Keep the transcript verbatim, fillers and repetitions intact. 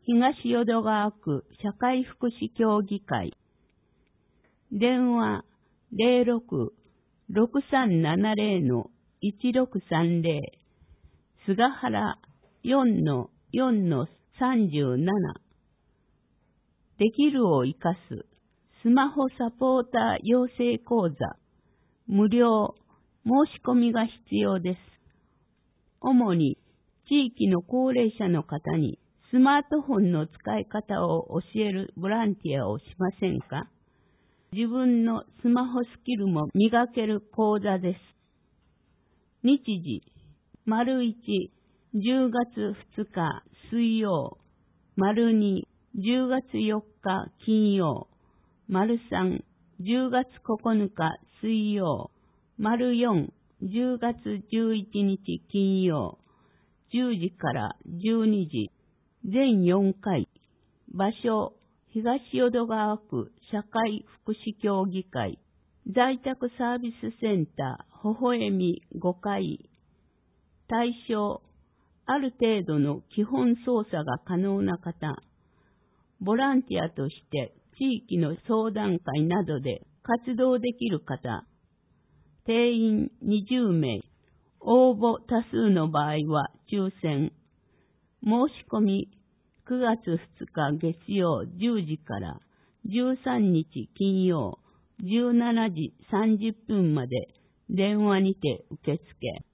東淀川区社会福祉協議会。電話ゼロろく ろくさんななゼロ いちろくさんゼロ、菅原 よんのよんのさんじゅうなな。できるを生かすスマホサポーター養成講座。無料申し込みが必要です。主に地域の高齢者の方にスマートフォンの使い方を教えるボランティアをしませんか？自分のスマホスキルも磨ける講座です。日時、丸いち、じゅうがつふつか水曜、丸に、じゅうがつよっか金曜、丸さん、じゅうがつここのか水曜、丸よん、じゅうがつじゅういちにち金曜、じゅうじからじゅうにじ、全よんかい、場所、東淀川区社会福祉協議会、在宅サービスセンター、微笑みごかい、対象、ある程度の基本操作が可能な方、ボランティアとして地域の相談会などで活動できる方、定員にじゅうめい、応募多数の場合は抽選。申し込みくがつふつか月曜じゅうじからじゅうさんにち金曜じゅうしちじさんじゅっぷんまで電話にて受付。